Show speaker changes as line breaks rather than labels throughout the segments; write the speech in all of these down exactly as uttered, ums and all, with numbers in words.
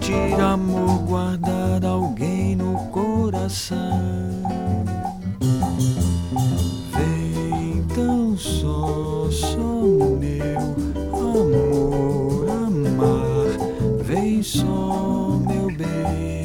sentir amor, guardar alguém no coração. Vem tão só, só meu amor, amar. Vem só, meu bem.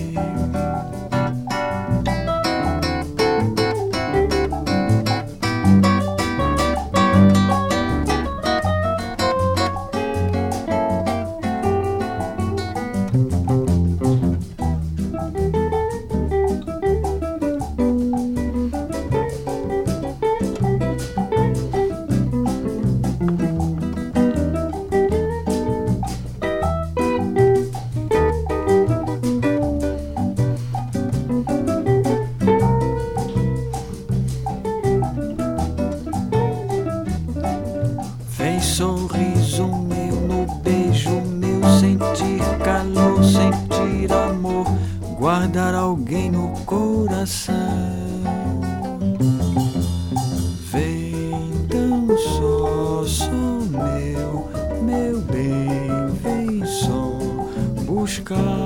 Vem sorriso meu no beijo meu, sentir calor, sentir amor, guardar alguém no coração. Vem tão só, só meu, meu bem, vem só buscar